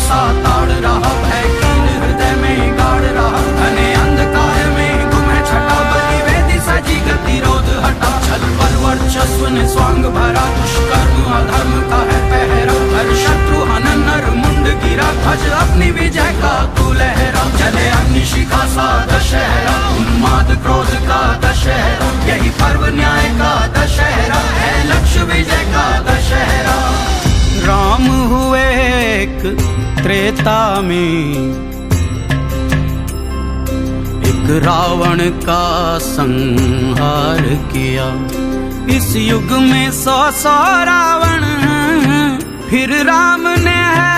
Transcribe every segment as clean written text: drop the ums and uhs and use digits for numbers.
सा ताड़ रहा, भय कील हृदय में गाड़ रहा। घने अंधकार में गुम है छटा, बलि वेदी सजी गतिरोध हटा। छल बल वर्चस्व ने स्वांग भरा, दुष्कर्म अधर्म का है पहरा। हर शत्रु हनन नर मुंड गिरा, ध्वज अपनी विजय का तू लहरा। जले अग्निशिखा सा दशहरा, उन्माद क्रोध का दशहरा। यही पर्व न्याय का दशहरा है, लक्ष्य विजय का दशहरा। राम हुए एक त्रेता में, एक रावण का संहार किया। इस युग में 100 रावण, फिर राम ने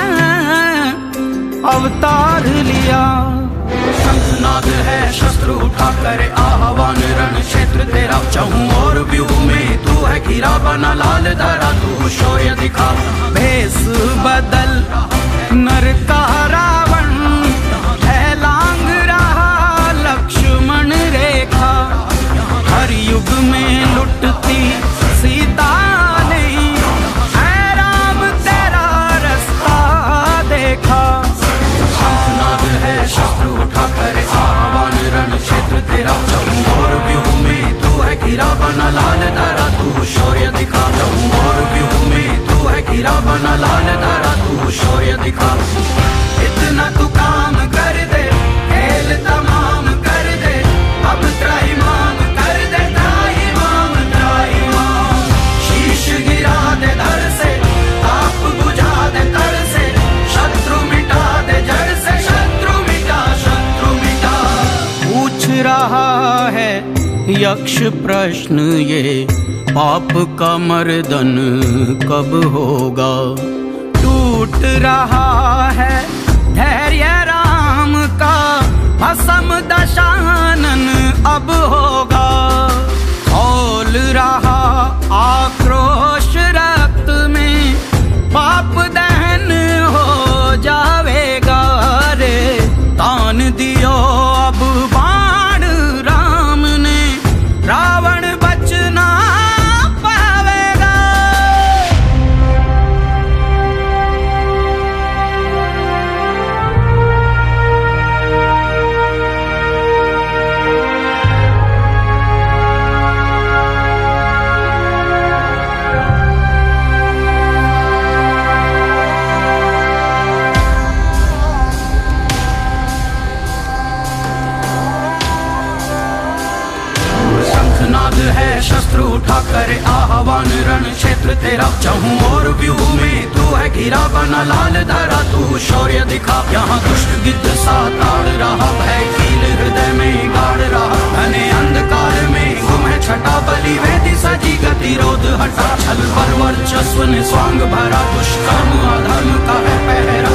अवतार लिया। शंखनाद है शस्त्र उठा करे आह्वान, रण क्षेत्र तेरा चहूं और व्यूह में तू है घिरा। बना लाल धरा तू शौर्य दिखा, भेष बदल नर का रावण है लांग रहा लक्ष्मण रेखा। हर युग में लुटती सीता नहीं, है राम तेरा रास्ता देखा। शंखनाद है शस्त्र उठा करे आह्वान, रण क्षेत्र तेरा चहूं और व्यूह में तू है घिरा। बना लाल धरा तू शौर्य दिखा, चहूं और व्यूह में तू है घिरा। बना लाल धरा तू शौर्य दिखा। इतना तू काम कर दे, खेल तमाम कर दे। अब त्राहिमाम कर दे, त्राहिमाम त्राहिमाम। शीश गिरा दे धड़ से, ताप बुझा दे तड़ से। शत्रु मिटा दे जड़ से, शत्रु मिटा शत्रु मिटा। पूछ रहा है यक्ष प्रश्न ये, पाप का मर्दन कब होगा। टूट रहा है धैर्य राम का, भस्म दशानन अब होगा। खौल रहा आक्रोश रक्त में, पाप दहन हो जावेगा रे। तान दियो अब बाण राम ने, रावण बचना पावेगा। शंखनाद है शस्त्र उठा करे आह्वान, रण क्षेत्र तेरा चहूं और व्यूह में तू है घिरा। बना लाल धरा तू शौर्य दिखा, यहाँ दुष्ट गिद्ध सा ताड़ रहा। भय कील हृदय में गाड़ रहा, घने अंधकार में गुम है छटा। बलि वेदी सजी गतिरोध हटा, छल बल वर्चस्व ने स्वांग भरा। दुष्कर्म अधर्म का है पहरा,